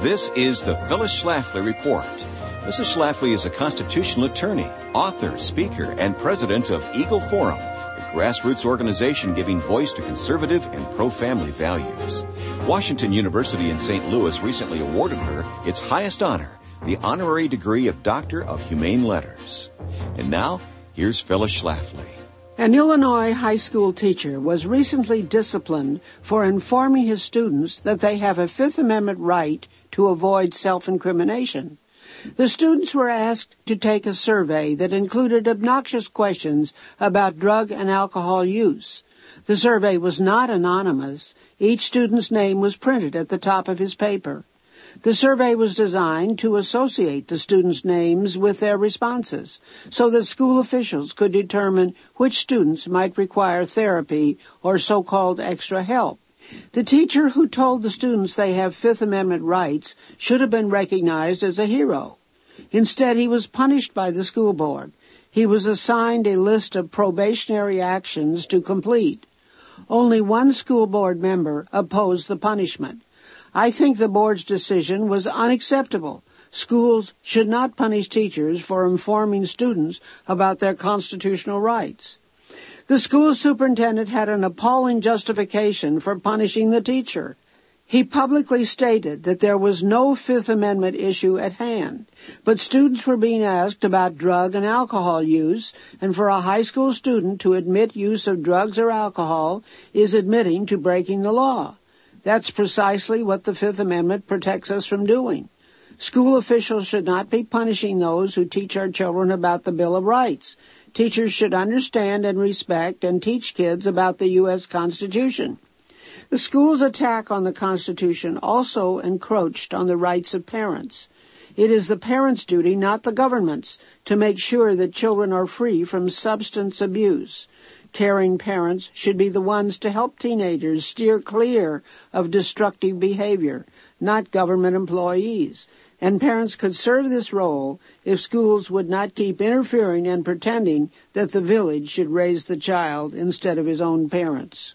This is the Phyllis Schlafly Report. Mrs. Schlafly is a constitutional attorney, author, speaker, and president of Eagle Forum, a grassroots organization giving voice to conservative and pro-family values. Washington University in St. Louis recently awarded her its highest honor, the honorary degree of Doctor of Humane Letters. And now, here's Phyllis Schlafly. An Illinois high school teacher was recently disciplined for informing his students that they have a Fifth Amendment right to avoid self-incrimination. The students were asked to take a survey that included obnoxious questions about drug and alcohol use. The survey was not anonymous. Each student's name was printed at the top of his paper. The survey was designed to associate the students' names with their responses so that school officials could determine which students might require therapy or so-called extra help. The teacher who told the students they have Fifth Amendment rights should have been recognized as a hero. Instead, he was punished by the school board. He was assigned a list of probationary actions to complete. Only one school board member opposed the punishment. I think the board's decision was unacceptable. Schools should not punish teachers for informing students about their constitutional rights. The school superintendent had an appalling justification for punishing the teacher. He publicly stated that there was no Fifth Amendment issue at hand, but students were being asked about drug and alcohol use, and for a high school student to admit use of drugs or alcohol is admitting to breaking the law. That's precisely what the Fifth Amendment protects us from doing. School officials should not be punishing those who teach our children about the Bill of Rights. Teachers should understand and respect and teach kids about the U.S. Constitution. The school's attack on the Constitution also encroached on the rights of parents. It is the parents' duty, not the government's, to make sure that children are free from substance abuse. Caring parents should be the ones to help teenagers steer clear of destructive behavior, not government employees. And parents could serve this role if schools would not keep interfering and pretending that the village should raise the child instead of his own parents.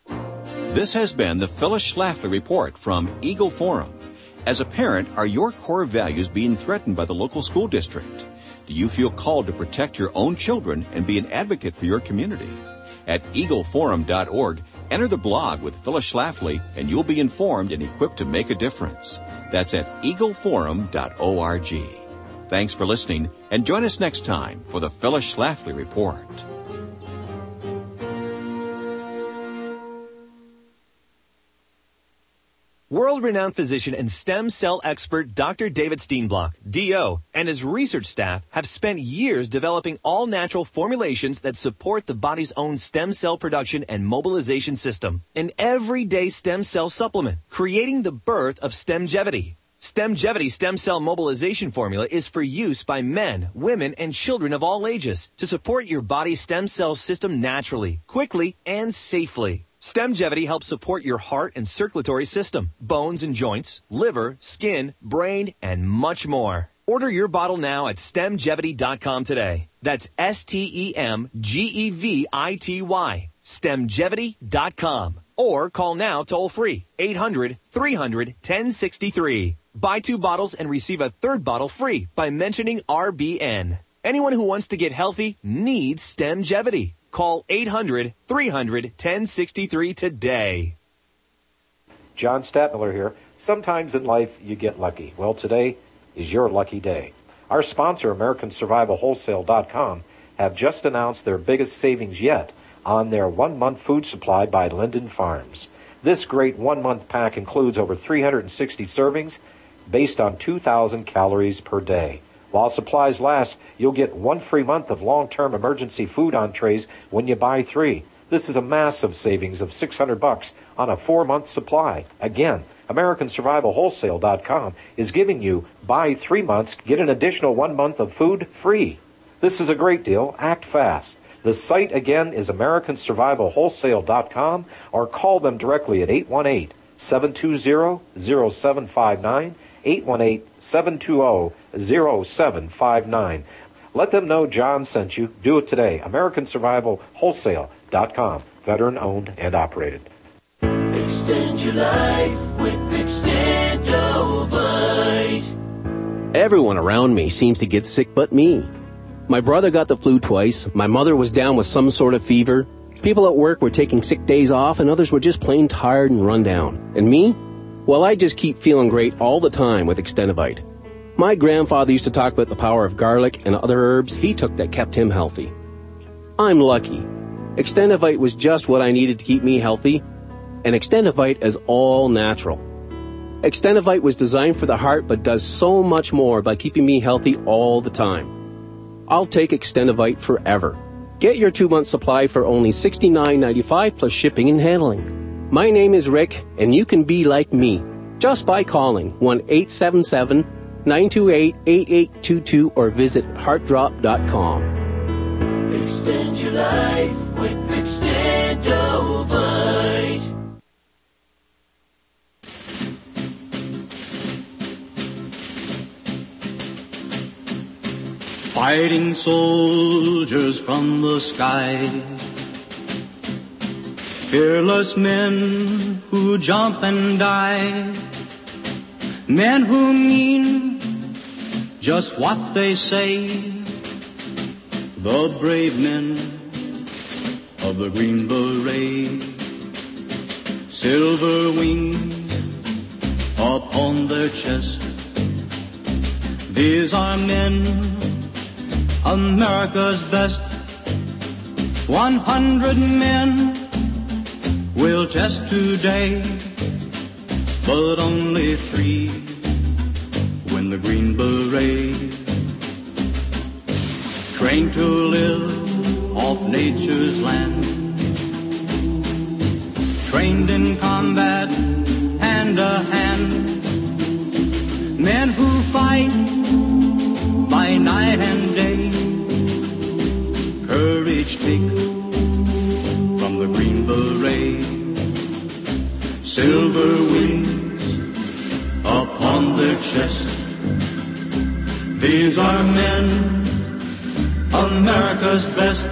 This has been the Phyllis Schlafly Report from Eagle Forum. As a parent, are your core values being threatened by the local school district? Do you feel called to protect your own children and be an advocate for your community? At eagleforum.org, enter the blog with Phyllis Schlafly, and you'll be informed and equipped to make a difference. That's at eagleforum.org. Thanks for listening, and join us next time for the Phyllis Schlafly Report. World-renowned physician and stem cell expert Dr. David Steenblock, D.O., and his research staff have spent years developing all-natural formulations that support the body's own stem cell production and mobilization system. An everyday stem cell supplement, creating the birth of Stemgevity. Stemgevity stem cell mobilization formula is for use by men, women, and children of all ages to support your body's stem cell system naturally, quickly, and safely. Stemgevity helps support your heart and circulatory system, bones and joints, liver, skin, brain, and much more. Order your bottle now at stemgevity.com today. That's STEMGEVITY, stemgevity.com. Or call now toll-free, 800-300-1063. Buy 2 bottles and receive a 3rd bottle free by mentioning RBN. Anyone who wants to get healthy needs Stemgevity. Call 800-300-1063 today. John Stadtmiller here. Sometimes in life you get lucky. Well, today is your lucky day. Our sponsor, AmericanSurvivalWholesale.com, have just announced their biggest savings yet on their 1-month food supply by Linden Farms. This great 1-month pack includes over 360 servings based on 2,000 calories per day. While supplies last, you'll get 1 free month of long-term emergency food entrees when you buy 3. This is a massive savings of $600 on a 4-month supply. Again, AmericanSurvivalWholesale.com is giving you buy 3 months, get an additional 1 month of food free. This is a great deal. Act fast. The site again is AmericanSurvivalWholesale.com, or call them directly at 818-720-0759. 818-720-0759. Let them know John sent you. Do it today. AmericanSurvivalWholesale.com. Veteran owned and operated. Extend your life with Extendovite. Everyone around me seems to get sick but me. My brother got the flu twice, my mother was down with some sort of fever, people at work were taking sick days off, and others were just plain tired and run down. And me? Well, I just keep feeling great all the time with Extendovite. My grandfather used to talk about the power of garlic and other herbs he took that kept him healthy. I'm lucky. Extendovite was just what I needed to keep me healthy, and Extendovite is all natural. Extendovite was designed for the heart but does so much more by keeping me healthy all the time. I'll take Extendovite forever. Get your 2-month supply for only $69.95 plus shipping and handling. My name is Rick, and you can be like me just by calling 1-877-928-8822 or visit heartdrop.com. Extend your life with Extendovite. Fighting soldiers from the sky, fearless men who jump and die, men who mean just what they say, the brave men of the Green Beret, silver wings upon their chest. These are men, America's best. 100 men will test today, but only 3 win the Green Beret. Trained to live off nature's land, trained in combat hand to hand, men who fight by night and day, courage take from the Green Beret, silver wings upon their chest. These are men, America's best.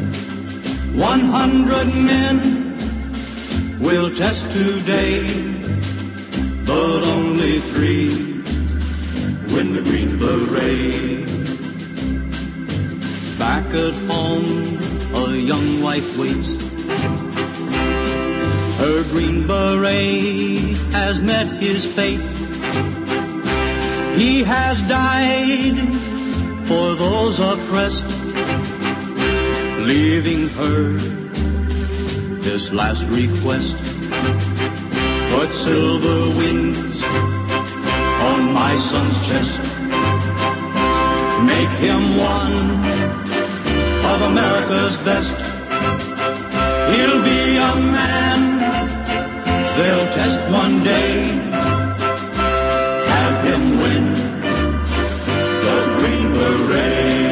100 men will test today, but only 3 win the Green Beret. Back at home, a young wife waits. Her Green Beret has met his fate. He has died for those oppressed, leaving her this last request. Put silver wings on my son's chest. Make him one of America's best. He'll be a man they'll test one day. Have him win the Green Beret.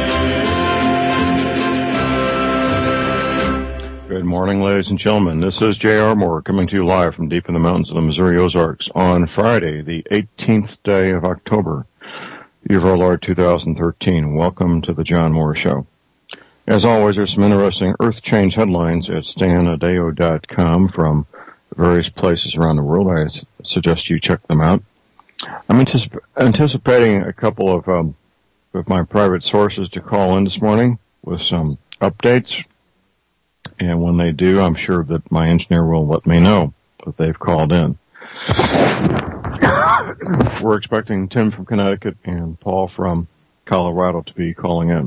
Good morning, ladies and gentlemen. This is J.R. Moore coming to you live from deep in the mountains of the Missouri Ozarks on Friday, the 18th day of October, year of our Lord 2013. Welcome to the John Moore Show. As always, there's some interesting Earth Change headlines at stanadeo.com from various places around the world. I suggest you check them out. I'm anticipating a couple of my private sources to call in this morning with some updates. And when they do, I'm sure that my engineer will let me know that they've called in. We're expecting Tim from Connecticut and Paul from Colorado to be calling in.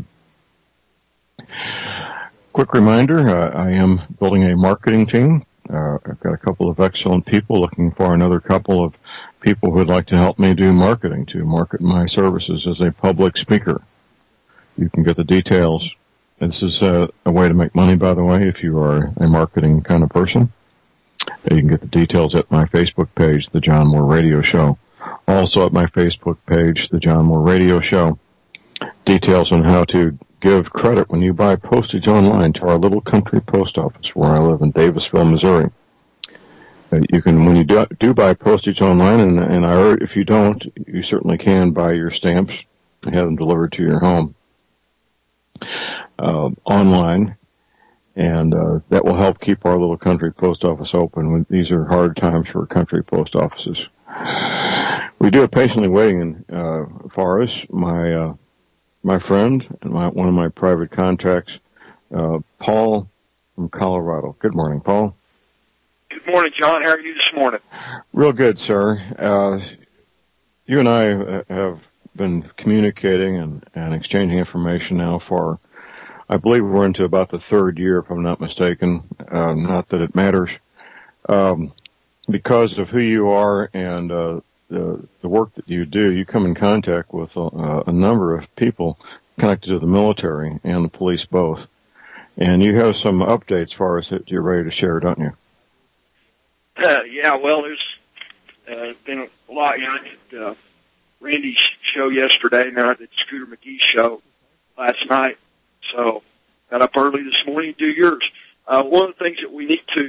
Quick reminder, I am building a marketing team. I've got a couple of excellent people looking for another couple of people who would like to help me do marketing, to market my services as a public speaker. You can get the details. This is a way to make money, by the way, if you are a marketing kind of person. You can get the details at my Facebook page, The John Moore Radio Show. Also at my Facebook page, The John Moore Radio Show, details on how to give credit when you buy postage online to our little country post office where I live in Davisville, Missouri. You can, when you do buy postage online, and if you don't, you certainly can buy your stamps and have them delivered to your home online. And that will help keep our little country post office open. These are hard times for country post offices. We do have patiently waiting for us. My friend and one of my private contacts, Paul from Colorado. Good morning, Paul. Good morning, John. How are you this morning? Real good, sir. You and I have been communicating and exchanging information now for, I believe we're into about the third year, if I'm not mistaken. Not that it matters. Because of who you are and the work that you do, you come in contact with a number of people connected to the military and the police both. And you have some updates for us that you're ready to share, don't you? Yeah, well, there's been a lot. I did Randy's show yesterday, now I did Scooter McGee's show last night. So got up early this morning to do yours. One of the things that we need to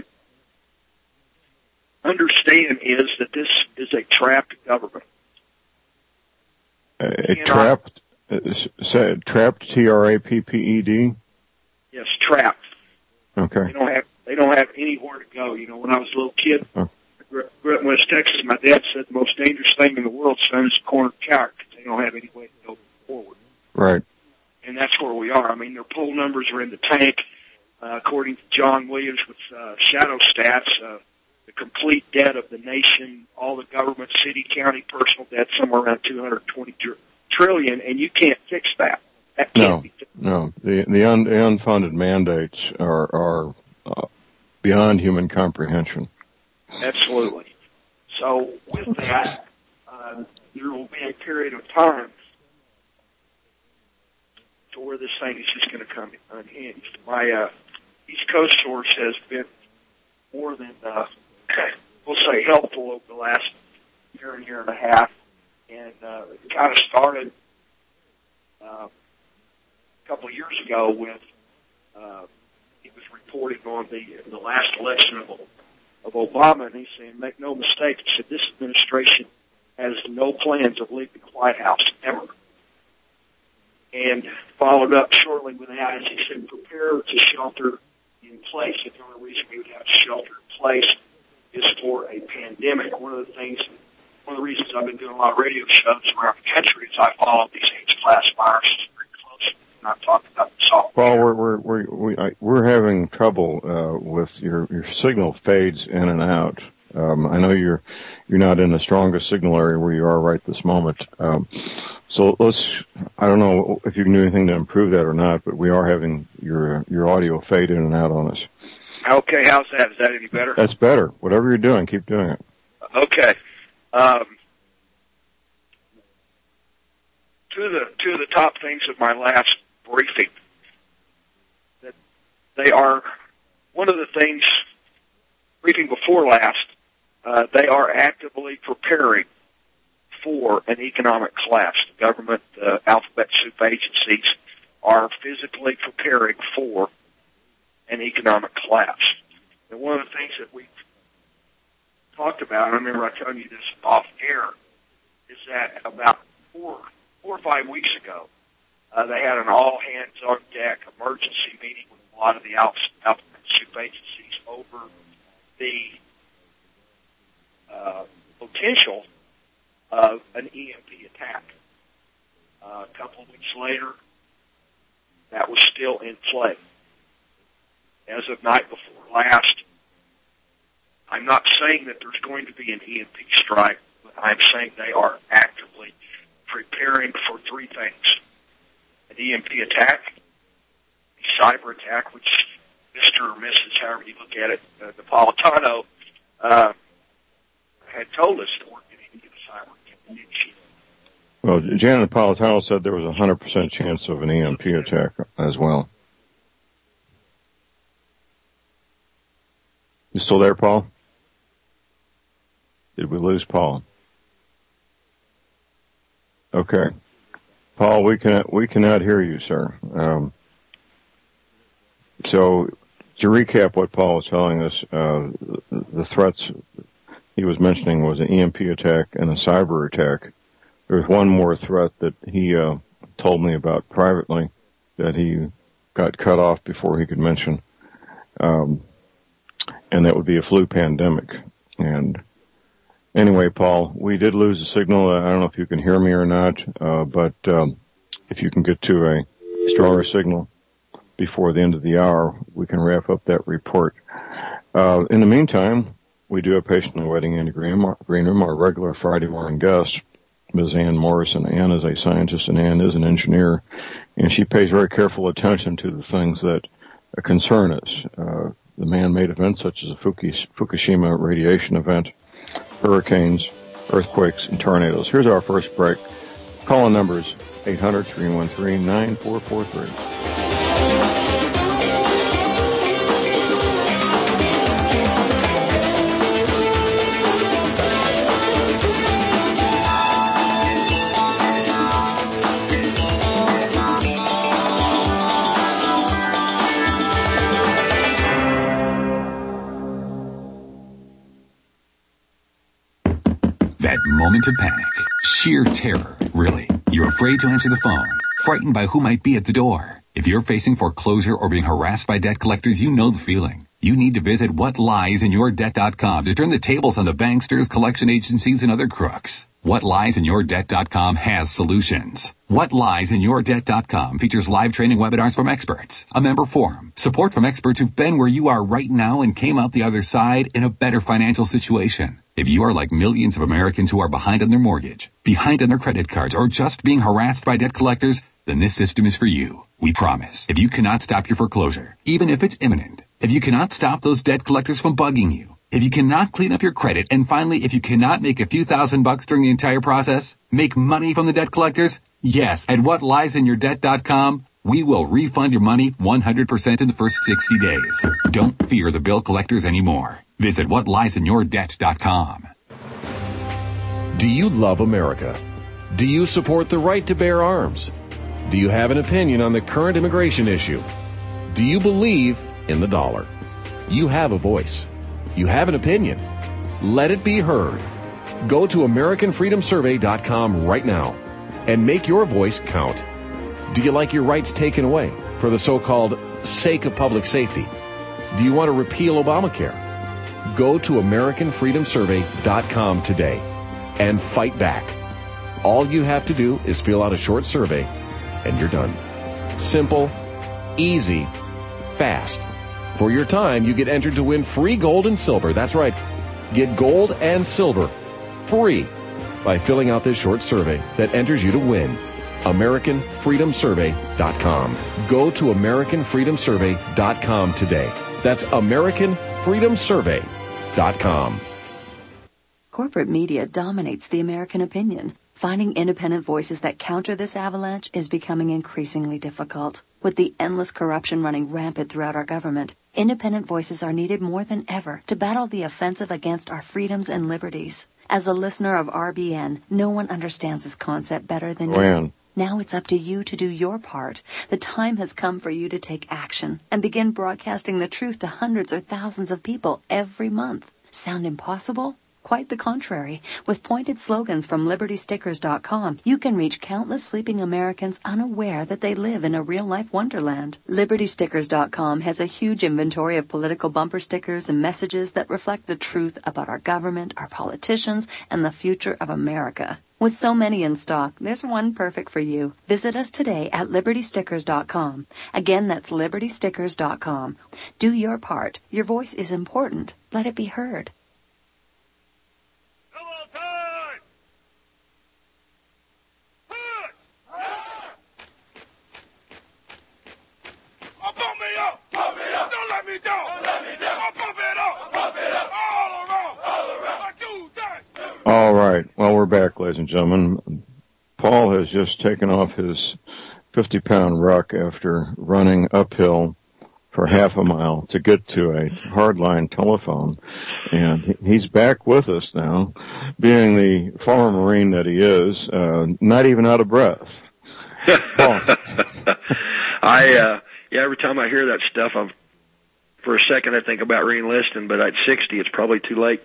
understand is that this is a trapped government. Trapped, T-R-A-P-P-E-D? Yes, trapped. Okay. They don't have anywhere to go. When I was a little kid, I grew up in West Texas, my dad said the most dangerous thing in the world, son, is a cornered couch because they don't have any way to go forward. Right. And that's where we are. I mean, their poll numbers are in the tank. According to John Williams with Shadow Stats, the complete debt of the nation, all the government, city, county, personal debt, somewhere around $220 trillion, and you can't fix that. That can't be fixed. No. The unfunded mandates are beyond human comprehension. Absolutely. So with that, there will be a period of time to where this thing is just going to come unhinged. My East Coast source has been more than, we'll say, helpful over the last year and a half. And it kind of started a couple of years ago with he was reporting on the last election of Obama, and he's saying, make no mistake, he said, this administration has no plans of leaving the White House ever. And followed up shortly with that, as he said, prepare to shelter in place. And the only reason we would have to shelter in place is for a pandemic. One of the reasons I've been doing a lot of radio shows around the country is I follow these H-class viruses very closely. And I'm talking about the software. Well, we're having trouble with your signal fades in and out. I know you're not in the strongest signal area where you are right this moment. So I don't know if you can do anything to improve that or not, but we are having your audio fade in and out on us. Okay, how's that? Is that any better? That's better. Whatever you're doing, keep doing it. Okay. Two of the top things of my last briefing, that they are one of the things, briefing before last, they are actively preparing for an economic collapse. The government, alphabet soup agencies are physically preparing for an economic collapse. And one of the things that we've talked about, and I remember I telling you this off air, is that about 4 or 5 weeks ago, they had an all-hands-on-deck emergency meeting with a lot of the alphabet soup agencies over the potential of an EMP attack. A couple of weeks later, that was still in play. As of night before last, I'm not saying that there's going to be an EMP strike, but I'm saying they are actively preparing for 3 things. An EMP attack, a cyber attack, which Mr. or Mrs., however you look at it, Napolitano, had told us that we're going to get a cyber attack. Well, Janet Napolitano said there was a 100% chance of an EMP attack as well. You still there, Paul? Did we lose Paul? Okay. Paul, we cannot hear you, sir. So to recap what Paul was telling us, the threats he was mentioning was an EMP attack and a cyber attack. There's one more threat that he told me about privately that he got cut off before he could mention. and that would be a flu pandemic. And anyway, Paul, we did lose the signal. I don't know if you can hear me or not, but if you can get to a stronger signal before the end of the hour, we can wrap up that report. In the meantime, we do have patiently waiting Andy Greenham, our regular Friday morning guest, Ms. Ann Morrison. Ann is a scientist and Ann is an engineer, and she pays very careful attention to the things that concern us. The man-made events such as the Fukushima radiation event, hurricanes, earthquakes, and tornadoes. Here's our first break. Call-in numbers 800-313-9443. That moment of panic. Sheer terror, really. You're afraid to answer the phone, frightened by who might be at the door. If you're facing foreclosure or being harassed by debt collectors, you know the feeling. You need to visit whatliesinyourdebt.com to turn the tables on the banksters, collection agencies, and other crooks. Whatliesinyourdebt.com has solutions. Whatliesinyourdebt.com features live training webinars from experts, a member forum, support from experts who've been where you are right now and came out the other side in a better financial situation. If you are like millions of Americans who are behind on their mortgage, behind on their credit cards, or just being harassed by debt collectors, then this system is for you. We promise. If you cannot stop your foreclosure, even if it's imminent, if you cannot stop those debt collectors from bugging you, if you cannot clean up your credit, and finally, if you cannot make a few $1,000s during the entire process, make money from the debt collectors, yes, at whatliesinyourdebt.com, we will refund your money 100% in the first 60 days. Don't fear the bill collectors anymore. Visit whatliesinyourdebt.com. Do you love America? Do you support the right to bear arms? Do you have an opinion on the current immigration issue? Do you believe in the dollar? You have a voice. You have an opinion. Let it be heard. Go to AmericanFreedomSurvey.com right now and make your voice count. Do you like your rights taken away for the so-called sake of public safety? Do you want to repeal Obamacare? Go to AmericanFreedomSurvey.com today and fight back. All you have to do is fill out a short survey and you're done. Simple, easy, fast. For your time, you get entered to win free gold and silver. That's right. Get gold and silver free by filling out this short survey that enters you to win. AmericanFreedomSurvey.com. Go to AmericanFreedomSurvey.com today. That's AmericanFreedomSurvey.com. Corporate media dominates the American opinion. Finding independent voices that counter this avalanche is becoming increasingly difficult. With the endless corruption running rampant throughout our government, independent voices are needed more than ever to battle the offensive against our freedoms and liberties. As a listener of RBN, no one understands this concept better than you. Now it's up to you to do your part. The time has come for you to take action and begin broadcasting the truth to hundreds or thousands of people every month. Sound impossible? Quite the contrary. With pointed slogans from LibertyStickers.com, you can reach countless sleeping Americans unaware that they live in a real-life wonderland. LibertyStickers.com has a huge inventory of political bumper stickers and messages that reflect the truth about our government, our politicians, and the future of America. With so many in stock, there's one perfect for you. Visit us today at LibertyStickers.com. Again, that's LibertyStickers.com. Do your part. Your voice is important. Let it be heard. All right. Well, we're back, ladies and gentlemen. Paul has just taken off his 50-pound ruck after running uphill for half a mile to get to a hardline telephone. And he's back with us now, being the former Marine that he is, not even out of breath. Paul. Every time I hear that stuff, for a second I think about re-enlisting, but at 60 it's probably too late.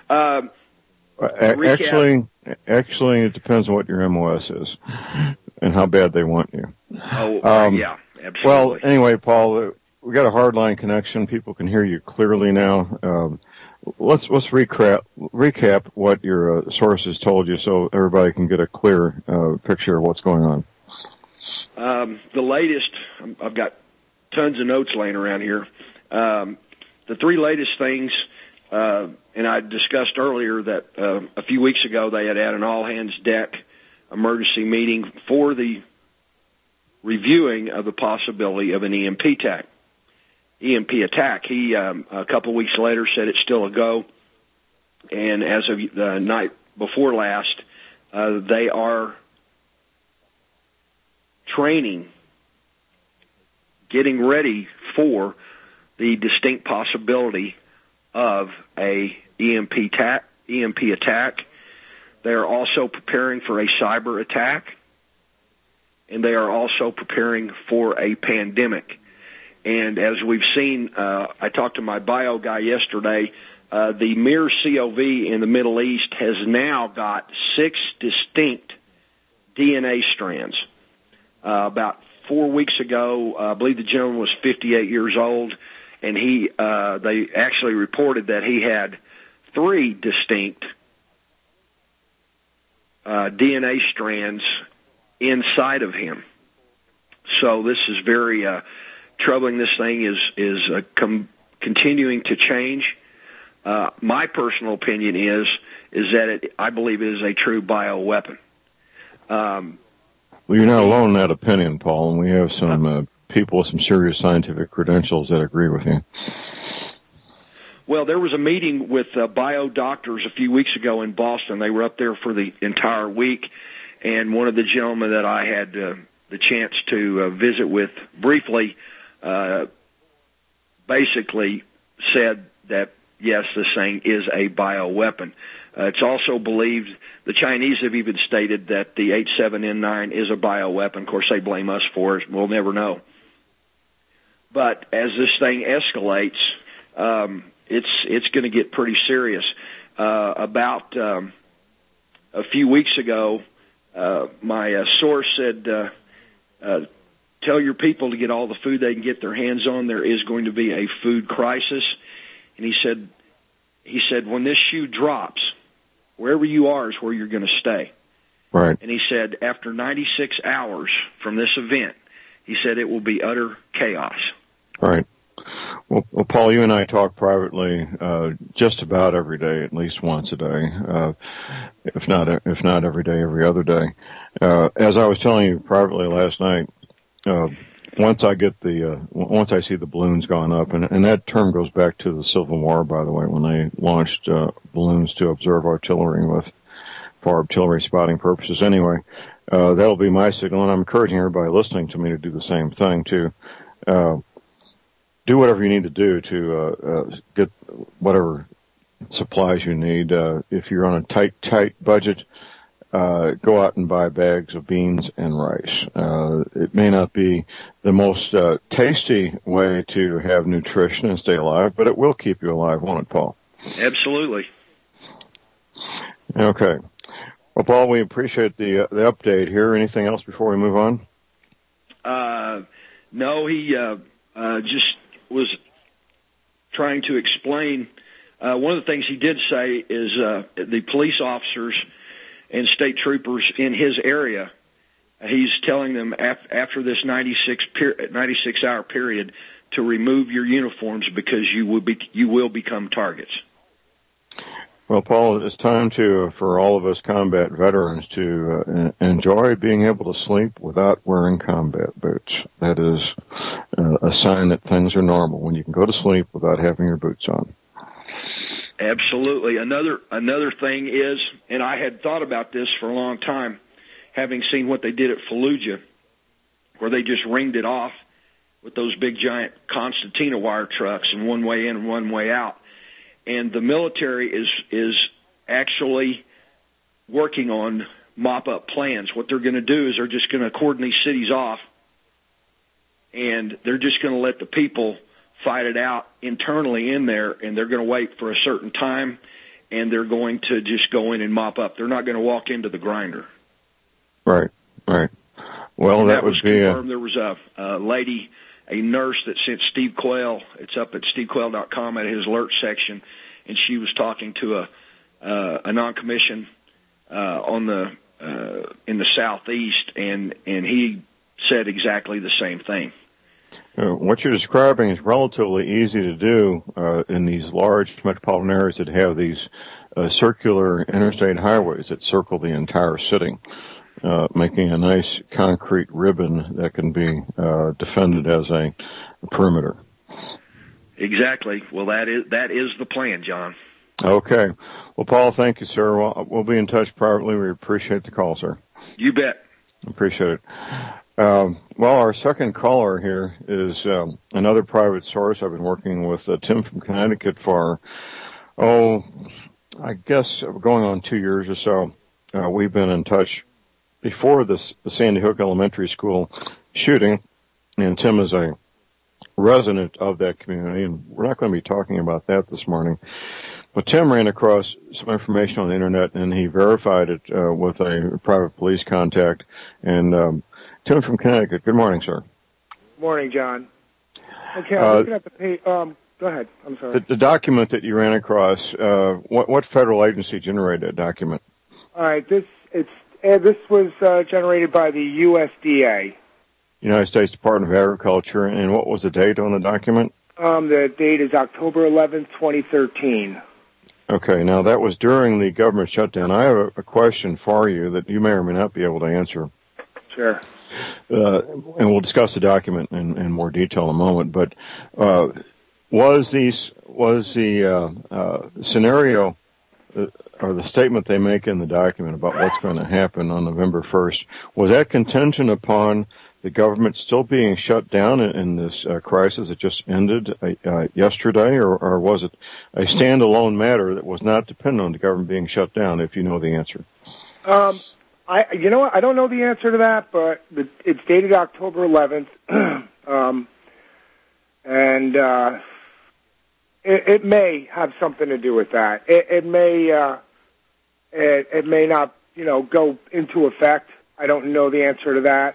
Actually, it depends on what your MOS is and how bad they want you. Yeah, absolutely. Well, anyway, Paul, we got a hardline connection. People can hear you clearly now. Let's recap what your sources told you, so everybody can get a clear picture of what's going on. The latest, I've got tons of notes laying around here. The three latest things, and I discussed earlier that a few weeks ago they had an all-hands-deck emergency meeting for the reviewing of the possibility of an EMP attack. He, a couple weeks later, said it's still a go, and as of the night before last, they are training, getting ready for the distinct possibility of a EMP attack. They are also preparing for a cyber attack, and they are also preparing for a pandemic. And as we've seen, I talked to my bio guy yesterday, the MERS-CoV in the Middle East has now got 6 distinct DNA strands. About 4 weeks ago, I believe the gentleman was 58 years old, and they actually reported that he had 3 distinct DNA strands inside of him. So this is very troubling. This thing is continuing to change. My personal opinion is that I believe it is a true bioweapon. Well, you're not alone in that opinion, Paul, and we have some people with some serious scientific credentials that agree with you. Well, there was a meeting with bio doctors a few weeks ago in Boston. They were up there for the entire week, and one of the gentlemen that I had the chance to visit with briefly basically said that, yes, this thing is a bioweapon. It's also believed, the Chinese have even stated that the H7N9 is a bioweapon. Of course, they blame us for it. We'll never know. But as this thing escalates, it's going to get pretty serious. About a few weeks ago, my source said, tell your people to get all the food they can get their hands on. There is going to be a food crisis. And he said, when this shoe drops, wherever you are is where you're going to stay. Right. And he said, after 96 hours from this event, he said it will be utter chaos. Right. Well, Paul, you and I talk privately just about every day, at least once a day, if not every day, every other day. As I was telling you privately last night, once I see the balloons gone up, and that term goes back to the Civil War, by the way, when they launched balloons to observe artillery for artillery spotting purposes. Anyway, that'll be my signal, and I'm encouraging everybody listening to me to do the same thing too. Do whatever you need to do to get whatever supplies you need. If you're on a tight budget, go out and buy bags of beans and rice. It may not be the most tasty way to have nutrition and stay alive, but it will keep you alive, won't it, Paul? Absolutely. Okay. Well, Paul, we appreciate the update here. Anything else before we move on? No, he just was trying to explain. One of the things he did say is the police officers and state troopers in his area, he's telling them after this 96-hour period to remove your uniforms because you will become targets. Well, Paul, it's time for all of us combat veterans to enjoy being able to sleep without wearing combat boots. That is a sign that things are normal when you can go to sleep without having your boots on. Absolutely. Another thing is, and I had thought about this for a long time, having seen what they did at Fallujah, where they just ringed it off with those big giant concertina wire trucks and one way in and one way out. And the military is actually working on mop-up plans. What they're going to do is they're just going to cordon these cities off, and they're just going to let the people fight it out internally in there, and they're going to wait for a certain time, and they're going to just go in and mop up. They're not going to walk into the grinder. Right. Well, that would be confirmed. There was a lady nurse that sent Steve Quayle. It's up at stevequayle.com at his alert section, and she was talking to a non-commissioned in the southeast, and he said exactly the same thing. What you're describing is relatively easy to do in these large metropolitan areas that have these circular interstate highways that circle the entire city, making a nice concrete ribbon that can be defended as a perimeter. Exactly. Well, that is the plan, John. Okay. Well, Paul, thank you, sir. We'll be in touch privately. We appreciate the call, sir. You bet. Appreciate it. Well, our second caller here is another private source. I've been working with Tim from Connecticut for, I guess going on 2 years or so. We've been in touch before the Sandy Hook Elementary School shooting, and Tim is a resident of that community, and we're not going to be talking about that this morning. But Tim ran across some information on the internet, and he verified it with a private police contact. And Tim from Connecticut, good morning, sir. Good morning, John. Okay, I'm looking at the page. Go ahead. I'm sorry. The document that you ran across, what federal agency generated that document? All right, this was generated by the USDA. United States Department of Agriculture, and what was the date on the document? The date is October 11th, 2013. Okay, now that was during the government shutdown. I have a question for you that you may or may not be able to answer. Sure. And we'll discuss the document in more detail in a moment, but was the scenario or the statement they make in the document about what's going to happen on November 1st, was that contingent upon the government still being shut down in this crisis that just ended yesterday, or was it a standalone matter that was not dependent on the government being shut down, if you know the answer? You know what? I don't know the answer to that, but it's dated October 11th, and it may have something to do with that. It may not, go into effect. I don't know the answer to that.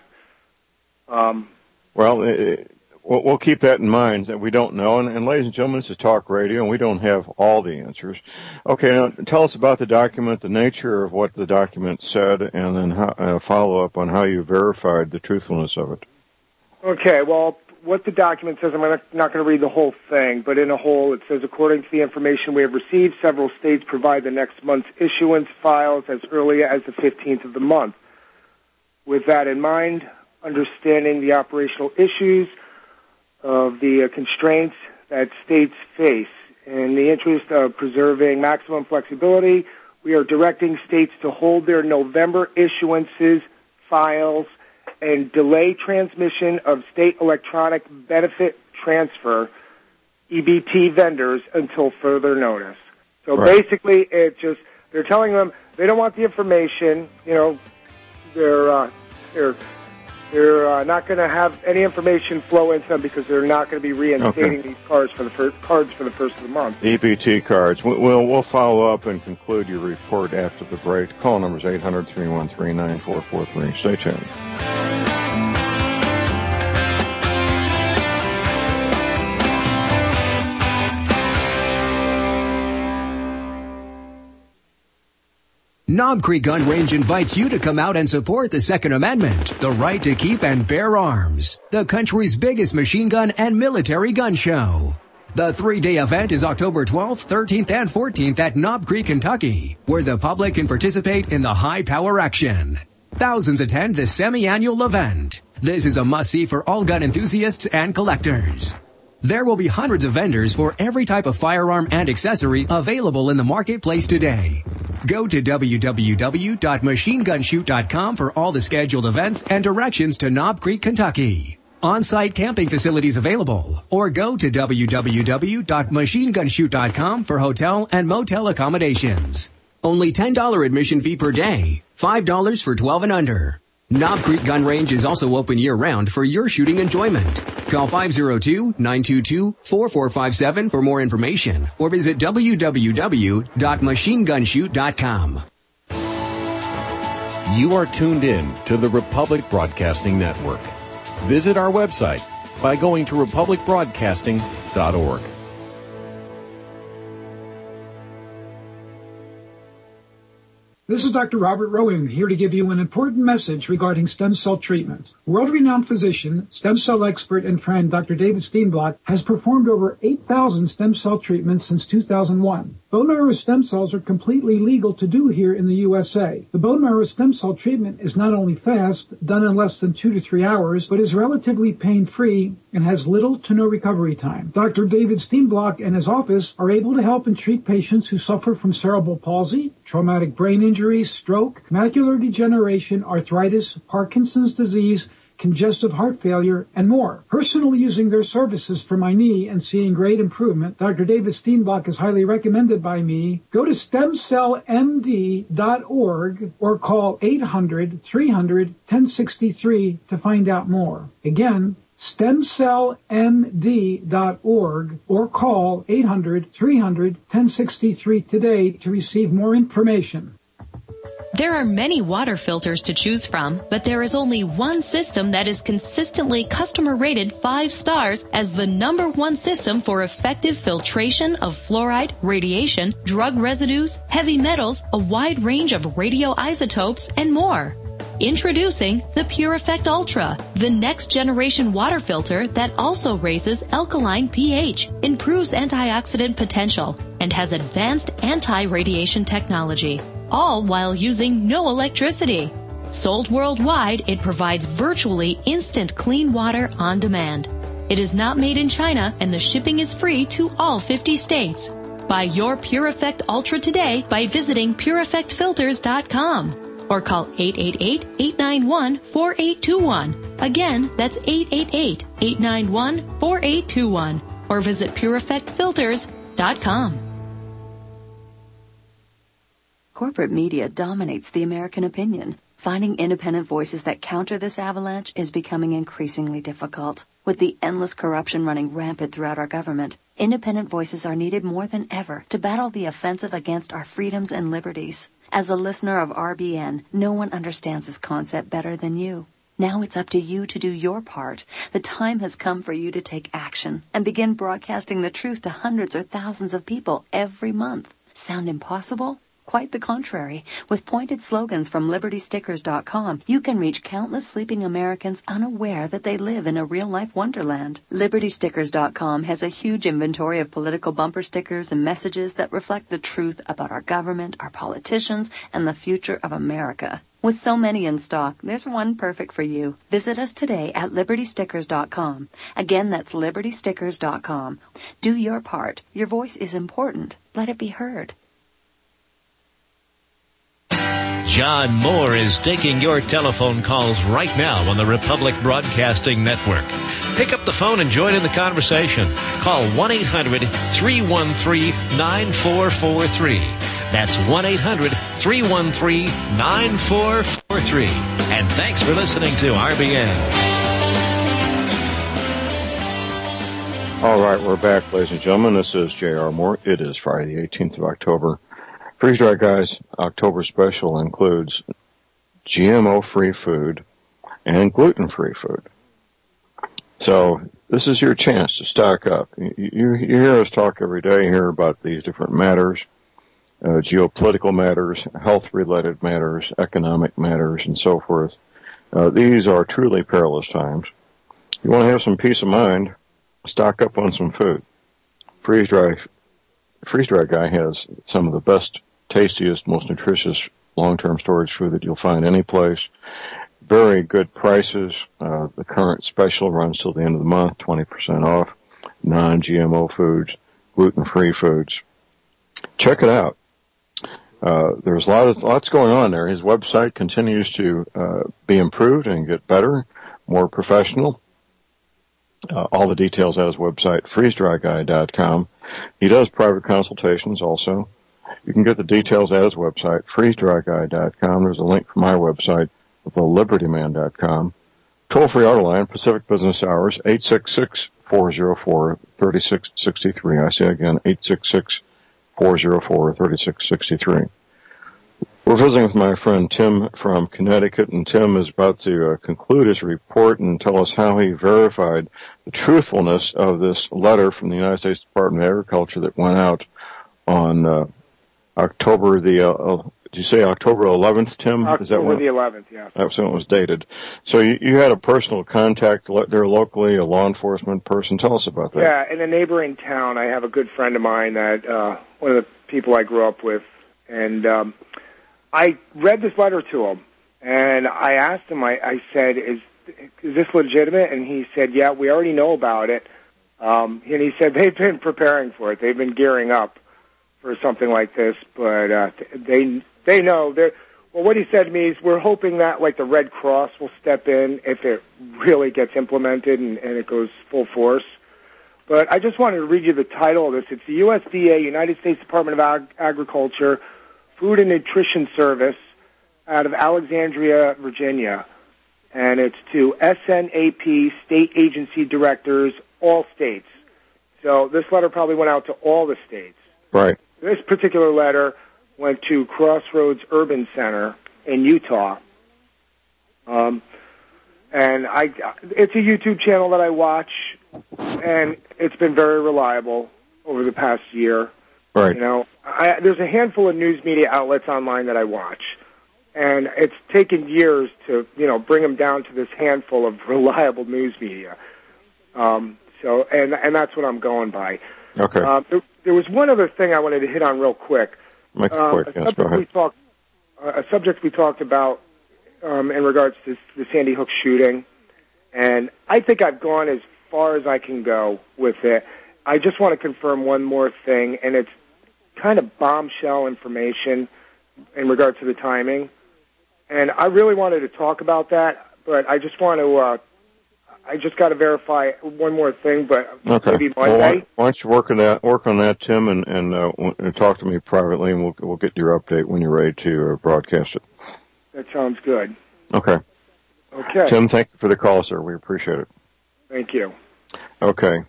We'll keep that in mind that we don't know. And ladies and gentlemen, this is Talk Radio, and we don't have all the answers. Okay, now tell us about the document, the nature of what the document said, and then follow up on how you verified the truthfulness of it. Okay, well, what the document says, I'm not going to read the whole thing, but in a whole, it says, according to the information we have received, several states provide the next month's issuance files as early as the 15th of the month. With that in mind, understanding the operational issues of the constraints that states face. In the interest of preserving maximum flexibility, we are directing states to hold their November issuances files and delay transmission of state electronic benefit transfer, EBT vendors, until further notice. So basically, they're telling them they don't want the information, they're not going to have any information flow into them because they're not going to be reinstating these cards for the first of the month. EBT cards. We'll follow up and conclude your report after the break. Call number is 800-313-9443. Stay tuned. Knob Creek Gun Range invites you to come out and support the Second Amendment, the right to keep and bear arms, the country's biggest machine gun and military gun show. The 3-day event is October 12th, 13th, and 14th at Knob Creek, Kentucky, where the public can participate in the high-power action. Thousands attend the semi-annual event. This is a must-see for all gun enthusiasts and collectors. There will be hundreds of vendors for every type of firearm and accessory available in the marketplace today. Go to www.machinegunshoot.com for all the scheduled events and directions to Knob Creek, Kentucky. On-site camping facilities available, or go to www.machinegunshoot.com for hotel and motel accommodations. Only $10 admission fee per day, $5 for 12 and under. Knob Creek Gun Range is also open year-round for your shooting enjoyment. Call 502-922-4457 for more information, or visit www.machinegunshoot.com. You are tuned in to the Republic Broadcasting Network. Visit our website, by going to republicbroadcasting.org. This is Dr. Robert Rowan, here to give you an important message regarding stem cell treatment. World-renowned physician, stem cell expert, and friend Dr. David Steenblock has performed over 8,000 stem cell treatments since 2001. Bone marrow stem cells are completely legal to do here in the USA. The bone marrow stem cell treatment is not only fast, done in less than 2 to 3 hours, but is relatively pain-free and has little to no recovery time. Dr. David Steenblock and his office are able to help and treat patients who suffer from cerebral palsy, traumatic brain injury, stroke, macular degeneration, arthritis, Parkinson's disease, congestive heart failure, and more. Personally using their services for my knee and seeing great improvement, Dr. David Steenblock is highly recommended by me. Go to stemcellmd.org or call 800-300-1063 to find out more. Again, stemcellmd.org or call 800-300-1063 today to receive more information. There are many water filters to choose from, but there is only one system that is consistently customer rated 5 stars as the #1 system for effective filtration of fluoride, radiation, drug residues, heavy metals, a wide range of radioisotopes, and more. Introducing the Pure Effect Ultra, the next generation water filter that also raises alkaline pH, improves antioxidant potential, and has advanced anti-radiation technology, all while using no electricity. Sold worldwide, it provides virtually instant clean water on demand. It is not made in China, and the shipping is free to all 50 states. Buy your Pure Effect Ultra today by visiting PureEffectFilters.com. or call 888-891-4821. Again, that's 888-891-4821. Or visit PureEffectFilters.com. Corporate media dominates the American opinion. Finding independent voices that counter this avalanche is becoming increasingly difficult. With the endless corruption running rampant throughout our government, independent voices are needed more than ever to battle the offensive against our freedoms and liberties. As a listener of RBN, no one understands this concept better than you. Now it's up to you to do your part. The time has come for you to take action and begin broadcasting the truth to hundreds or thousands of people every month. Sound impossible? Quite the contrary. With pointed slogans from LibertyStickers.com, you can reach countless sleeping Americans unaware that they live in a real-life wonderland. LibertyStickers.com has a huge inventory of political bumper stickers and messages that reflect the truth about our government, our politicians, and the future of America. With so many in stock, there's one perfect for you. Visit us today at LibertyStickers.com. Again, that's LibertyStickers.com. Do your part. Your voice is important. Let it be heard. John Moore is taking your telephone calls right now on the Republic Broadcasting Network. Pick up the phone and join in the conversation. Call 1-800-313-9443. That's 1-800-313-9443. And thanks for listening to RBN. All right, we're back, ladies and gentlemen. This is J.R. Moore. It is Friday, the 18th of October. Freeze Dry Guys October special includes GMO-free food and gluten-free food. So this is your chance to stock up. You hear us talk every day here about these different matters, geopolitical matters, health-related matters, economic matters, and so forth. These are truly perilous times. You want to have some peace of mind, stock up on some food. Freeze Dry Guy has some of the best, tastiest, most nutritious long-term storage food that you'll find any place. Very good prices. The current special runs till the end of the month, 20% off. Non-GMO foods, gluten-free foods. Check it out. There's lots going on there. His website continues to be improved and get better, more professional. All the details at his website, freezedryguy.com. He does private consultations also. You can get the details at his website, freezedryguy.com. There's a link from my website, thelibertyman.com. Toll-free auto line, Pacific Business Hours, 866-404-3663. I say again, 866-404-3663. We're visiting with my friend Tim from Connecticut, and Tim is about to conclude his report and tell us how he verified the truthfulness of this letter from the United States Department of Agriculture that went out on October the, did you say October 11th, Tim? October Is that when? the 11th, yeah. That's when it was dated. So you had a personal contact there locally, a law enforcement person. Tell us about that. Yeah, in a neighboring town, I have a good friend of mine that, one of the people I grew up with, and I read this letter to him, and I asked him, I said, is this legitimate? And he said, yeah, we already know about it. And he said they've been preparing for it. They've been gearing up for something like this, but they know. Well, what he said to me is, we're hoping that, like, the Red Cross will step in if it really gets implemented and it goes full force. But I just wanted to read you the title of this. It's the USDA, United States Department of Agriculture, Food and Nutrition Service out of Alexandria, Virginia. And it's to SNAP state agency directors, all states. So this letter probably went out to all the states. Right. This particular letter went to Crossroads Urban Center in Utah. And it's a YouTube channel that I watch, and it's been very reliable over the past year. Right. You know, there's a handful of news media outlets online that I watch, and it's taken years to, bring them down to this handful of reliable news media. And that's what I'm going by. Okay. There was one other thing I wanted to hit on real quick. Yes, go ahead. A subject we talked about in regards to the Sandy Hook shooting, and I think I've gone as far as I can go with it. I just want to confirm one more thing, and it's kind of bombshell information in regard to the timing. And I really wanted to talk about that, but I just want to, I just got to verify one more thing, but maybe Monday. Well, why don't you work on that, Tim, and talk to me privately, and we'll get your update when you're ready to broadcast it. That sounds good. Okay. Okay. Tim, thank you for the call, sir. We appreciate it. Thank you. Okay.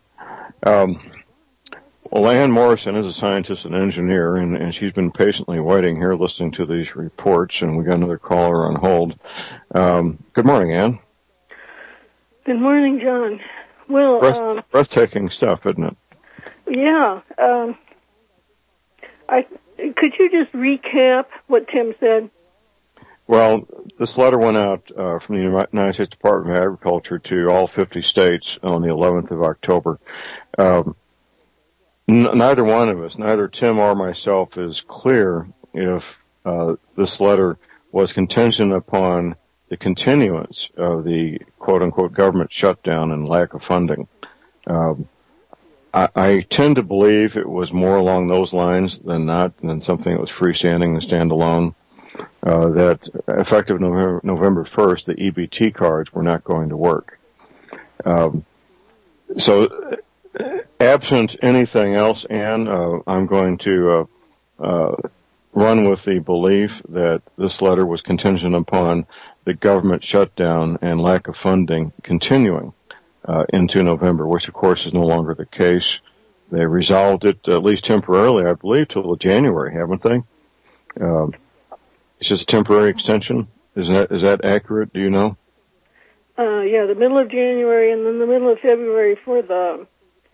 Well, Ann Morrison is a scientist and engineer, and she's been patiently waiting here listening to these reports, and we got another caller on hold. Good morning, Ann. Good morning, John. Well, breathtaking stuff, isn't it? Yeah. Could you just recap what Tim said? Well, this letter went out from the United States Department of Agriculture to all 50 states on the 11th of October. Neither one of us, neither Tim or myself, is clear if this letter was contingent upon the continuance of the quote-unquote government shutdown and lack of funding. I tend to believe it was more along those lines than something that was freestanding and standalone. That effective November 1st, the EBT cards were not going to work. So, absent anything else, Ann, I'm going to run with the belief that this letter was contingent upon the government shutdown and lack of funding continuing into November, which, of course, is no longer the case. They resolved it, at least temporarily, I believe, till January, haven't they? It's just a temporary extension. Is that accurate? Do you know? Yeah, the middle of January and then the middle of February for the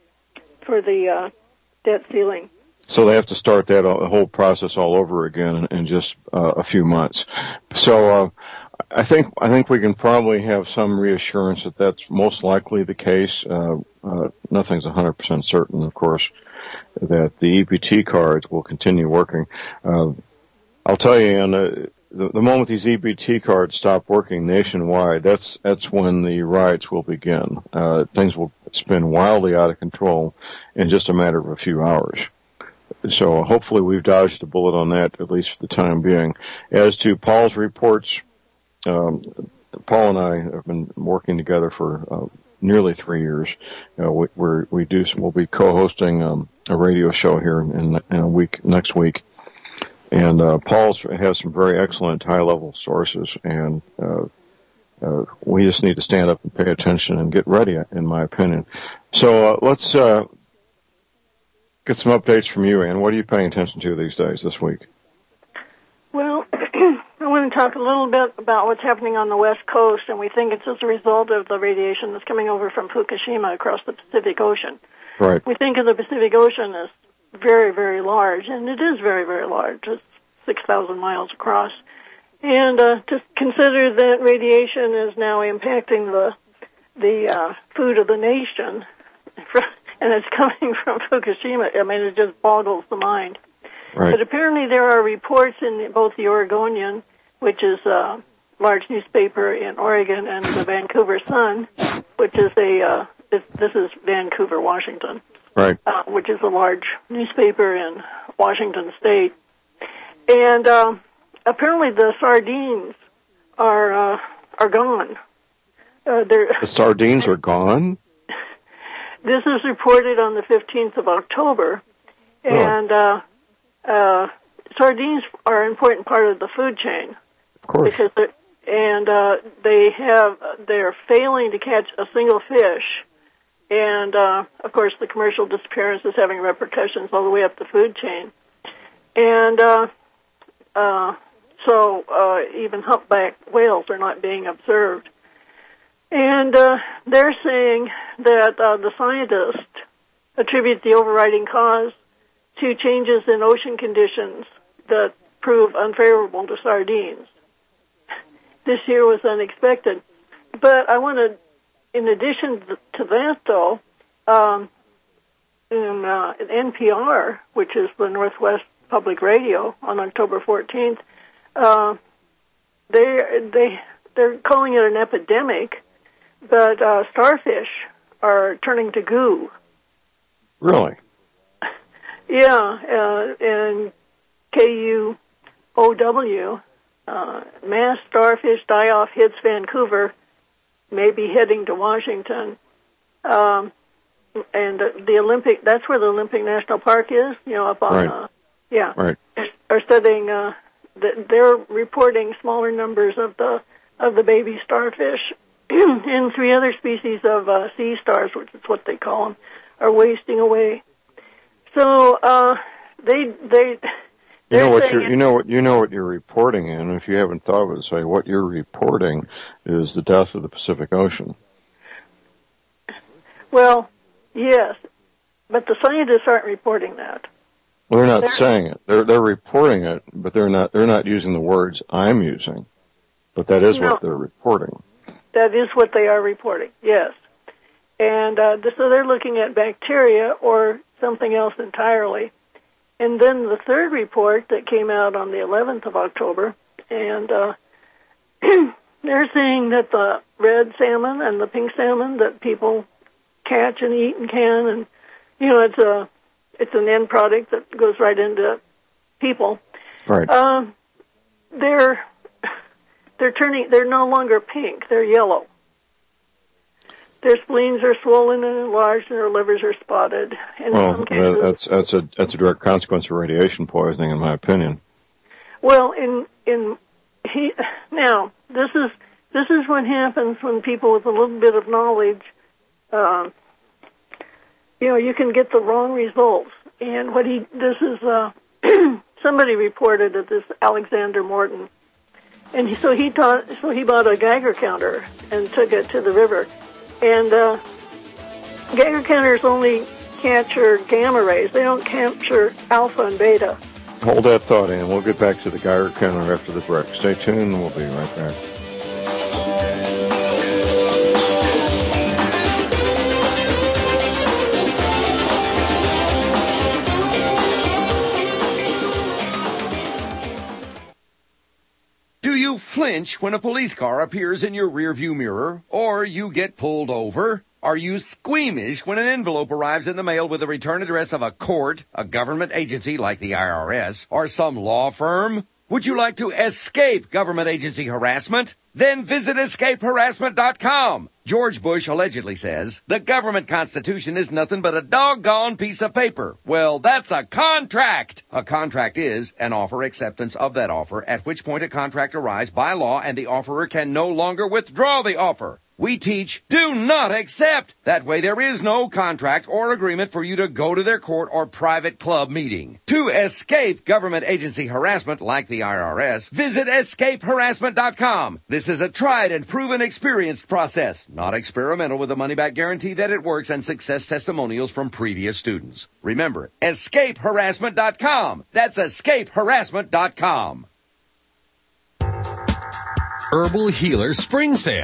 debt ceiling. So they have to start the whole process all over again in just a few months. So I think we can probably have some reassurance that that's most likely the case. Nothing's 100% certain, of course, that the EBT cards will continue working. I'll tell you, Ann, the moment these EBT cards stop working nationwide, that's when the riots will begin. Things will spin wildly out of control in just a matter of a few hours. So hopefully we've dodged a bullet on that, at least for the time being. As to Paul's reports, Paul and I have been working together for nearly 3 years. We'll be co-hosting a radio show here in a week, next week. And Paul has some very excellent high-level sources, and we just need to stand up and pay attention and get ready, in my opinion. So let's get some updates from you, Ann. What are you paying attention to these days, this week? Well, I want to talk a little bit about what's happening on the West Coast, and we think it's as a result of the radiation that's coming over from Fukushima across the Pacific Ocean. Right. We think of the Pacific Ocean as very, very large, and it is very, very large. It's 6,000 miles across. And to consider that radiation is now impacting the food of the nation, and it's coming from Fukushima, I mean, it just boggles the mind. Right. But apparently there are reports in both the Oregonian, which is a large newspaper in Oregon, and the Vancouver Sun, which is this is Vancouver, Washington, right, which is a large newspaper in Washington State. And apparently the sardines are gone. The sardines are gone? This is reported on the 15th of October, and sardines are an important part of the food chain. Of course. Because they're failing to catch a single fish, and of course the commercial disappearance is having repercussions all the way up the food chain, and so even humpback whales are not being observed. And they're saying that the scientists attribute the overriding cause to changes in ocean conditions that prove unfavorable to sardines. This year was unexpected. But I want to, in addition to that, though, in NPR, which is the Northwest Public Radio, on October 14th, they're calling it an epidemic, but starfish are turning to goo. Really? Yeah, and KUOW, mass starfish die-off hits Vancouver, maybe heading to Washington. And the Olympic, that's where the Olympic National Park is, up on, right. Right. Are studying, they're reporting smaller numbers of the baby starfish, and 3 other species of sea stars, which is what they call them, are wasting away. So you know what you're reporting in. If you haven't thought of it, say what you're reporting is the death of the Pacific Ocean. Well, yes, but the scientists aren't reporting that. Well, they're not saying it. They're reporting it, but they're not using the words I'm using. But that is what they're reporting. That is what they are reporting. Yes, and so they're looking at bacteria or something else entirely. And then the third report that came out on the 11th of October, and they're saying that the red salmon and the pink salmon that people catch and eat and can, and it's an end product that goes right into people. Right. They're no longer pink; they're yellow. Their spleens are swollen and enlarged, and their livers are spotted. In some cases, that's a direct consequence of radiation poisoning, in my opinion. Well, now this is what happens when people with a little bit of knowledge, you can get the wrong results. And somebody reported that this Alexander Morton, and so he bought a Geiger counter and took it to the river. And Geiger counters only capture gamma rays. They don't capture alpha and beta. Hold that thought, Ann. We'll get back to the Geiger counter after the break. Stay tuned, and we'll be right back. Do you flinch when a police car appears in your rearview mirror, or you get pulled over? Are you squeamish when an envelope arrives in the mail with the return address of a court, a government agency like the IRS, or some law firm? Would you like to escape government agency harassment? Then visit escapeharassment.com. George Bush allegedly says, the government constitution is nothing but a doggone piece of paper. Well, that's a contract. A contract is an offer acceptance of that offer, at which point a contract arrives by law and the offerer can no longer withdraw the offer. we teach do not accept. That way there is no contract or agreement for you to go to their court or private club meeting. To escape government agency harassment like the IRS, visit escapeharassment.com. This is a tried and proven experienced process, not experimental, with a money-back guarantee that it works and success testimonials from previous students. Remember, escapeharassment.com. That's escapeharassment.com. Herbal Healer Spring Sale.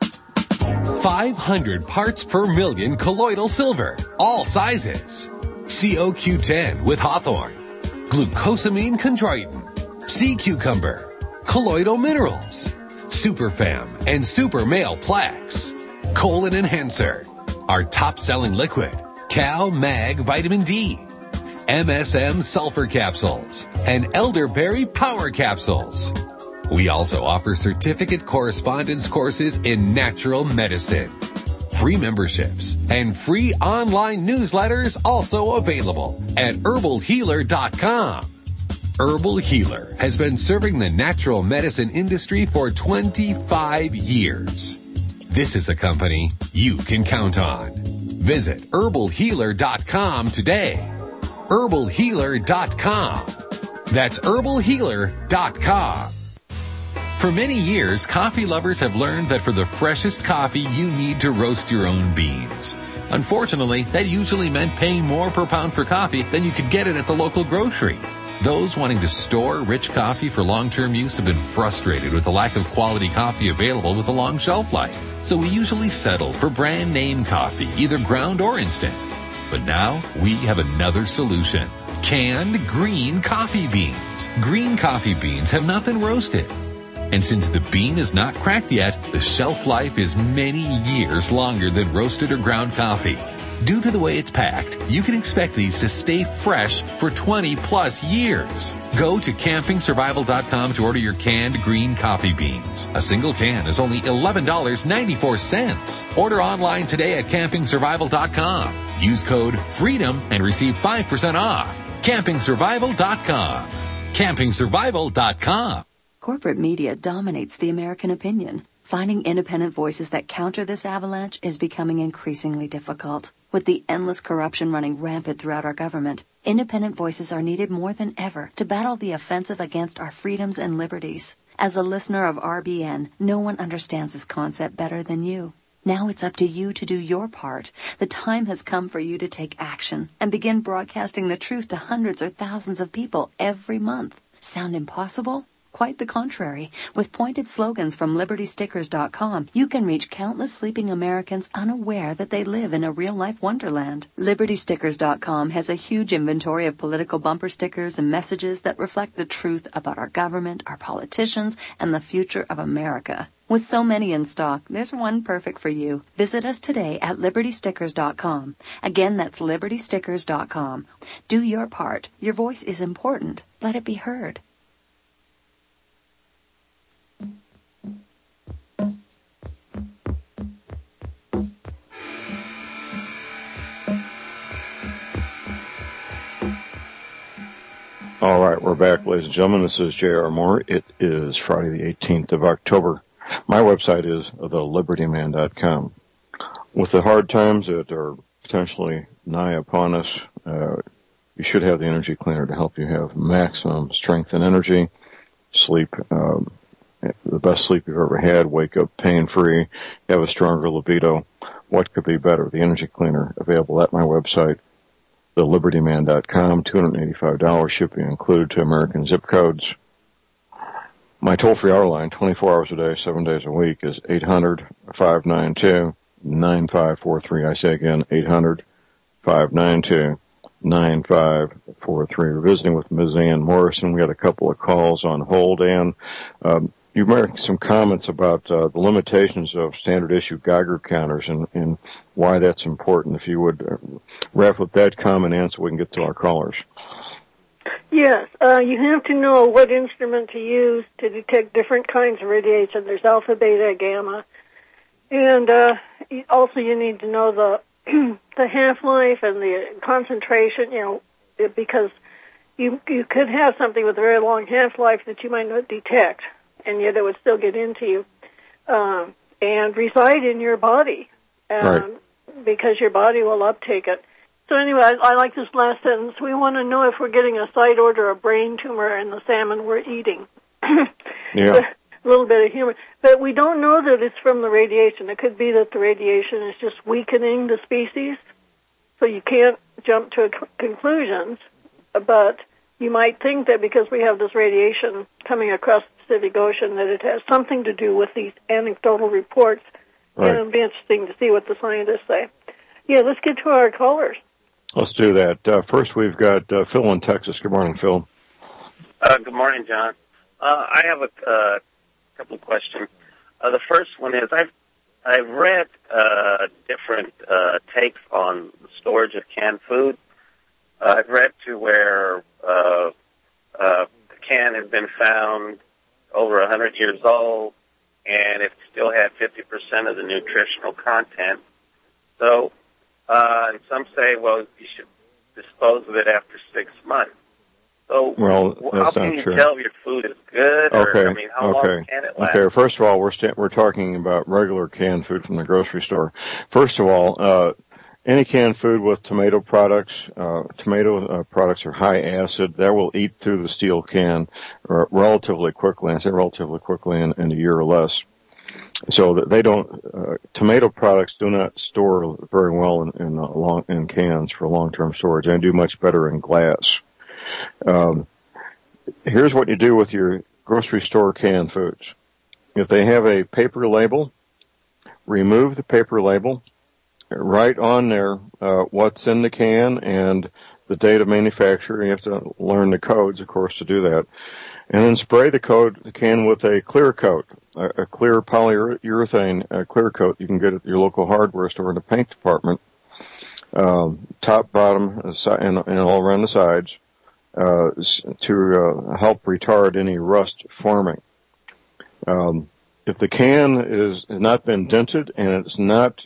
500 parts per million colloidal silver, all sizes. COQ10 with hawthorn, glucosamine chondroitin, sea cucumber, colloidal minerals, Superfam and Super Male Plex, colon enhancer, our top-selling liquid, Cal Mag Vitamin D, MSM sulfur capsules, and elderberry power capsules. We also offer certificate correspondence courses in natural medicine. Free memberships and free online newsletters also available at herbalhealer.com. Herbal Healer has been serving the natural medicine industry for 25 years. This is a company you can count on. Visit herbalhealer.com today. herbalhealer.com. That's herbalhealer.com. For many years, coffee lovers have learned that for the freshest coffee, you need to roast your own beans. Unfortunately, that usually meant paying more per pound for coffee than you could get it at the local grocery. Those wanting to store rich coffee for long-term use have been frustrated with the lack of quality coffee available with a long shelf life. So we usually settle for brand name coffee, either ground or instant. But now we have another solution. Canned green coffee beans. Green coffee beans have not been roasted. And since the bean is not cracked yet, the shelf life is many years longer than roasted or ground coffee. Due to the way it's packed, you can expect these to stay fresh for 20 plus years. Go to campingsurvival.com to order your canned green coffee beans. A single can is only $11.94. Order online today at campingsurvival.com. Use code FREEDOM and receive 5% off. campingsurvival.com. campingsurvival.com. Corporate media dominates the American opinion. Finding independent voices that counter this avalanche is becoming increasingly difficult. With the endless corruption running rampant throughout our government, independent voices are needed more than ever to battle the offensive against our freedoms and liberties. As a listener of RBN, no one understands this concept better than you. Now it's up to you to do your part. The time has come for you to take action and begin broadcasting the truth to hundreds or thousands of people every month. Sound impossible? Quite the contrary. With pointed slogans from LibertyStickers.com, you can reach countless sleeping Americans unaware that they live in a real-life wonderland. LibertyStickers.com has a huge inventory of political bumper stickers and messages that reflect the truth about our government, our politicians, and the future of America. With so many in stock, there's one perfect for you. Visit us today at LibertyStickers.com. Again, that's LibertyStickers.com. Do your part. Your voice is important. Let it be heard. All right, we're back, ladies and gentlemen. This is J.R. Moore. It is Friday the 18th of October. My website is thelibertyman.com. With the hard times that are potentially nigh upon us, you should have the energy cleaner to help you have maximum strength and energy, sleep, the best sleep you've ever had, wake up pain-free, have a stronger libido. What could be better? The energy cleaner available at my website, thelibertyman.com, $285 shipping included to American zip codes. My toll-free hour line, 24 hours a day, 7 days a week, is 800-592-9543. I say again, 800-592-9543. We're visiting with Ms. Ann Morrison. We had a couple of calls on hold, Ann. You made some comments about the limitations of standard issue Geiger counters and why that's important. If you would wrap up that comment, Ann, so we can get to our callers. Yes, you have to know what instrument to use to detect different kinds of radiation. There's alpha, beta, gamma, and also you need to know the the half-life and the concentration. Because you could have something with a very long half-life that you might not detect, and yet it would still get into you. and reside in your body, because your body will uptake it. So anyway, I like this last sentence. We want to know if we're getting a side order of brain tumor in the salmon we're eating. Yeah. A little bit of humor. But we don't know that it's from the radiation. It could be that the radiation is just weakening the species. So you can't jump to conclusions. But you might think that because we have this radiation coming across the Pacific Ocean that it has something to do with these anecdotal reports. Right. And it'll be interesting to see what the scientists say. Yeah, let's get to our callers. Let's do that. First, we've got Phil in Texas. Good morning, Phil. Good morning, John. I have a couple of questions. The first one is I've read different takes on the storage of canned food. I've read to where the can has been found over 100 years old, and it still had 50% of the nutritional content. So, and some say, well, you should dispose of it after 6 months. So, well, how can you tell if your food is good? Or, I mean, how long can it last? Okay. First of all, we're talking about regular canned food from the grocery store. First of all, any canned food with tomato products are high acid. That will eat through the steel can relatively quickly. I say relatively quickly in a year or less. So that they don't. Tomato products do not store very well in cans for long-term storage. They do much better in glass. Here's what you do with your grocery store canned foods. If they have a paper label, remove the paper label, write on there what's in the can and the date of manufacture. You have to learn the codes, of course, to do that. And then spray the can with a clear coat, a clear polyurethane clear coat you can get at your local hardware store in the paint department, top, bottom, and all around the sides, to help retard any rust forming. If the can has not been dented and it's not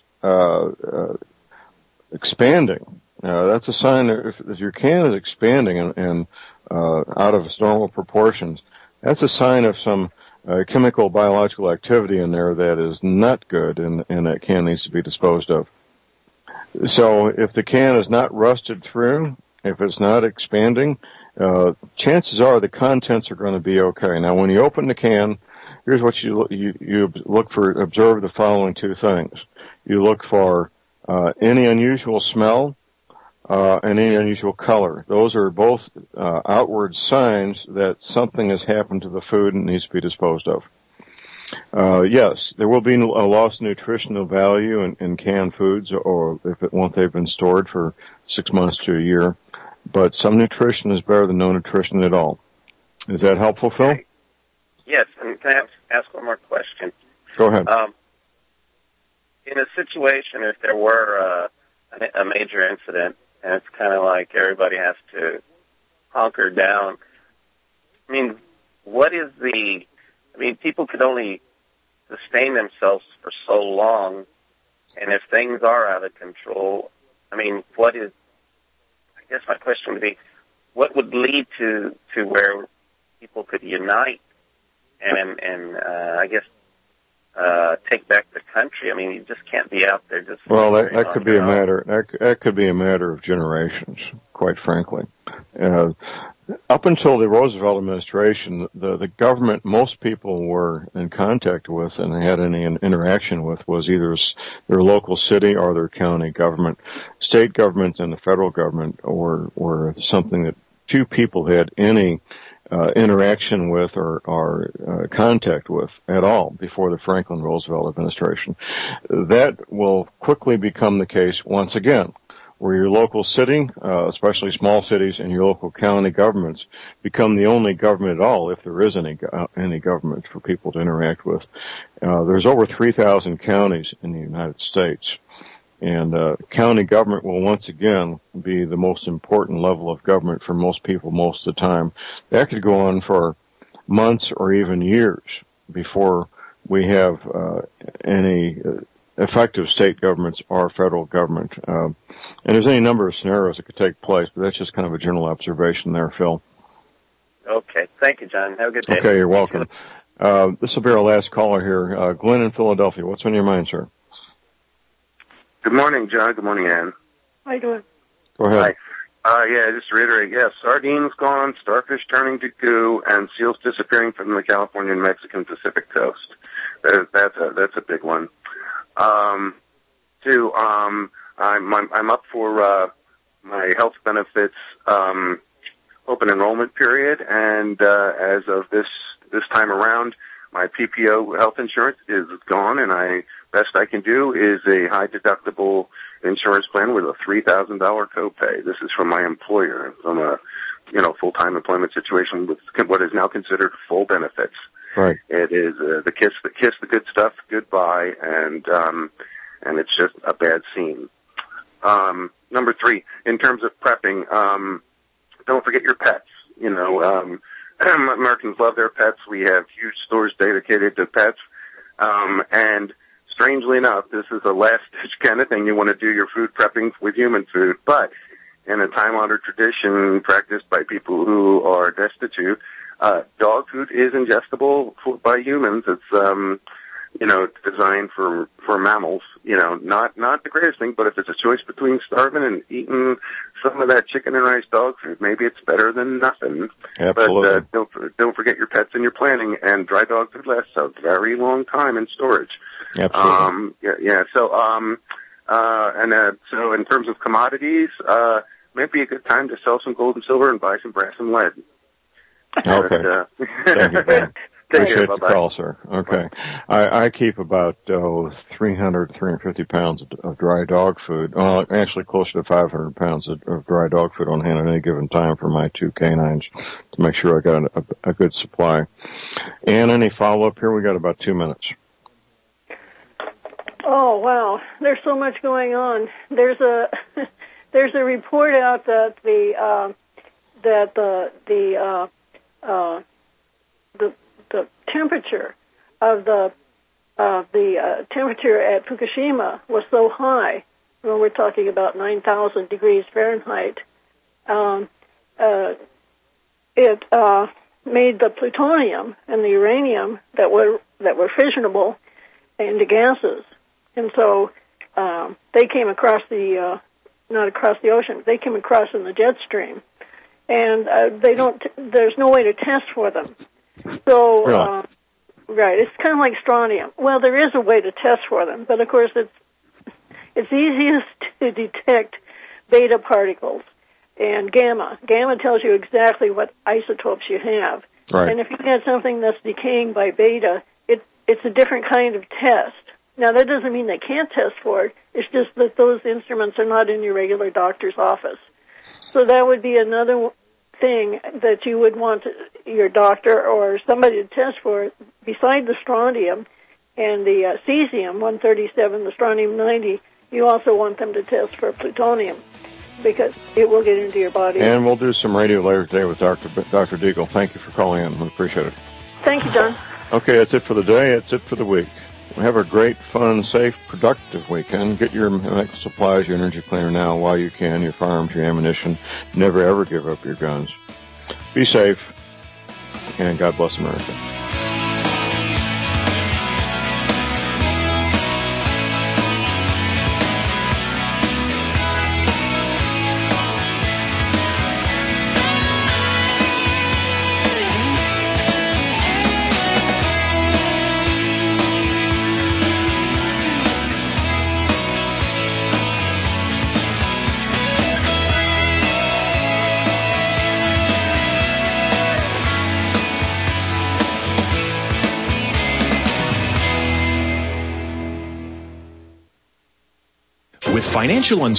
expanding, that's a sign that if your can is expanding and out of its normal proportions, that's a sign of some chemical biological activity in there that is not good, and that can needs to be disposed of. So if the can is not rusted through, if it's not expanding, chances are the contents are going to be okay. Now, when you open the can, here's what you look for. Observe the following two things. You look for any unusual smell and any unusual color. Those are both outward signs that something has happened to the food and needs to be disposed of. Yes, there will be a loss of nutritional value in canned foods, or once they've been stored for 6 months to a year. But some nutrition is better than no nutrition at all. Is that helpful, Phil? Yes, and can I ask one more question? Go ahead. In a situation, if there were a major incident, and it's kind of like everybody has to hunker down, I mean, people could only sustain themselves for so long, and if things are out of control, I mean, I guess my question would be, what would lead to where people could unite and I guess take back the country? I mean, you just can't be out there just. Well, that could be a matter. That could be a matter of generations, quite frankly. Up until the Roosevelt administration, the government most people were in contact with and had any interaction with was either their local city or their county government. State government and the federal government were something that few people had any interaction with or contact with at all before the Franklin Roosevelt administration. That will quickly become the case once again, where your local city, especially small cities, and your local county governments become the only government at all, if there is any government for people to interact with. There's over 3,000 counties in the United States, and county government will once again be the most important level of government for most people most of the time. That could go on for months or even years before we have any effective state governments or federal government. And there's any number of scenarios that could take place, but that's just kind of a general observation there, Phil. Okay. Thank you, John. Have a good day. Okay, you're welcome. This will be our last caller here. Glenn in Philadelphia. What's on your mind, sir? Good morning, John. Good morning, Ann. How you doing? Go ahead. Yeah, just to reiterate, yes, sardines gone, starfish turning to goo, and seals disappearing from the California and Mexican Pacific coast. That's a big one. Two, I'm up for my health benefits open enrollment period, and as of this time around, my PPO health insurance is gone, and best I can do is a high deductible insurance plan with a $3,000 copay. This is from my employer, from a full time employment situation with what is now considered full benefits. Right. It is the kiss the good stuff goodbye, and it's just a bad scene. Number three, in terms of prepping, don't forget your pets. Americans love their pets. We have huge stores dedicated to pets. And strangely enough, this is a last-ditch kind of thing. You want to do your food prepping with human food, but in a time-honored tradition practiced by people who are destitute, dog food is ingestible by humans. It's, designed for mammals. Not the greatest thing, but if it's a choice between starving and eating some of that chicken and rice dog food, maybe it's better than nothing. Absolutely. But don't forget your pets in your planning, and dry dog food lasts a very long time in storage. Absolutely. So in terms of commodities, maybe a good time to sell some gold and silver and buy some brass and lead. Okay. Thank you, Ben. Appreciate the call, sir. Okay. I keep about 350 pounds of dry dog food. Well, actually closer to 500 pounds of dry dog food on hand at any given time for my two canines to make sure I got a good supply. And any follow-up here? We got about 2 minutes. Oh, wow. There's so much going on. There's a report out that the temperature of the temperature at Fukushima was so high. When we're talking about 9,000 degrees Fahrenheit, it made the plutonium and the uranium that were fissionable into gases, and so they came across not across the ocean. They came across in the jet stream, and there's no way to test for them. So, right, it's kind of like strontium. Well, there is a way to test for them, but of course it's easiest to detect beta particles and gamma. Gamma tells you exactly what isotopes you have. Right. And if you get something that's decaying by beta, it's a different kind of test. Now, that doesn't mean they can't test for it. It's just that those instruments are not in your regular doctor's office. So that would be another thing that you would want your doctor or somebody to test for, beside the strontium and the cesium-137, the strontium-90. You also want them to test for plutonium because it will get into your body. And we'll do some radio later today with Dr. Deagle. Thank you for calling in. We appreciate it. Thank you, John. Okay, that's it for the day. That's it for the week. Have a great, fun, safe, productive weekend. Get your medical supplies, your energy cleaner now while you can, your firearms, your ammunition. Never, ever give up your guns. Be safe, and God bless America. With financial uncertainty